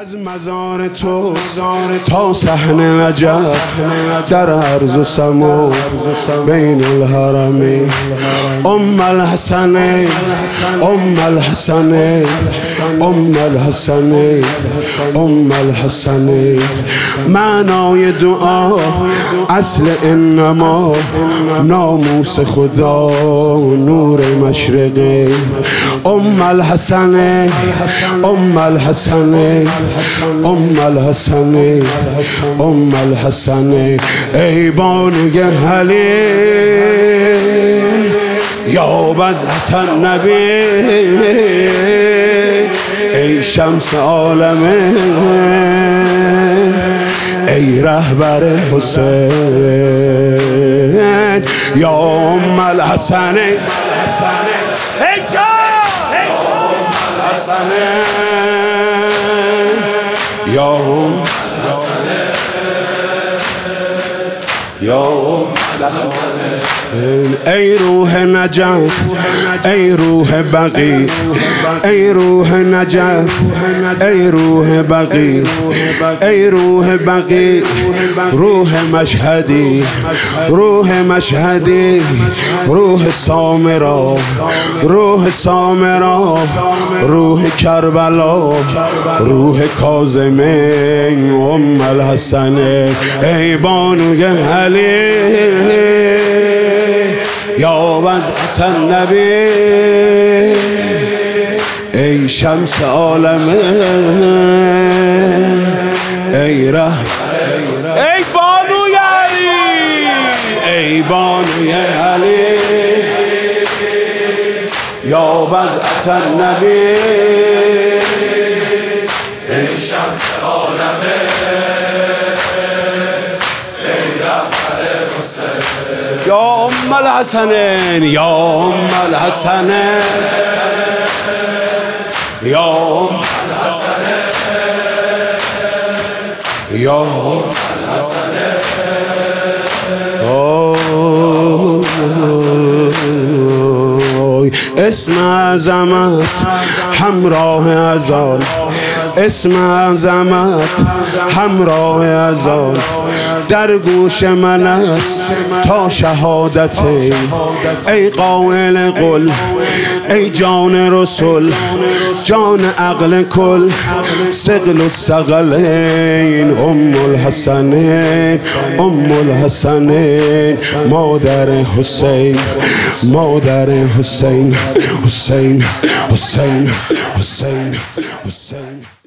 از مزار تو تا صحن نجف در عرض و سما بین الحرمین ام الحسنین ام الحسنین ام الحسنین ام الحسنین. معنای دعا اصل انما ناموس خدا نور مشرقه. ام الحسنین ام الحسنین ام الحسنین ام الحسنین. ای بانوی علی یا بضعة النبی ای شمس عالمه ای رهبر حسین یا ام الحسنین یا ام یا ای روح نجف ای روح بقی ای روح نجف ای روح بقی ای روح بقی روح مشهدی روح مشهدی روح سامرا روح سامرا روح کربلا روح کاظمین ام الحسنین. ای بانوی علی یا بضعة النبی ای شمس عالمه ای ای بانوی علی ای بانوی علی یا بضعة النبی ای شمس عالمه یا ام الحسنین یا ام الحسنین یا ام الحسنین یا ام الحسنین. اسم عظمت همراه اذان اسم عظمت همراه اذان در گوش من است تا شهادت. ای قائل قل ای جان رسول جان عقل کل ثقل الثقلین ام الحسنین ام الحسنین مادر حسین مادر حسین حسین حسین حسین حسین.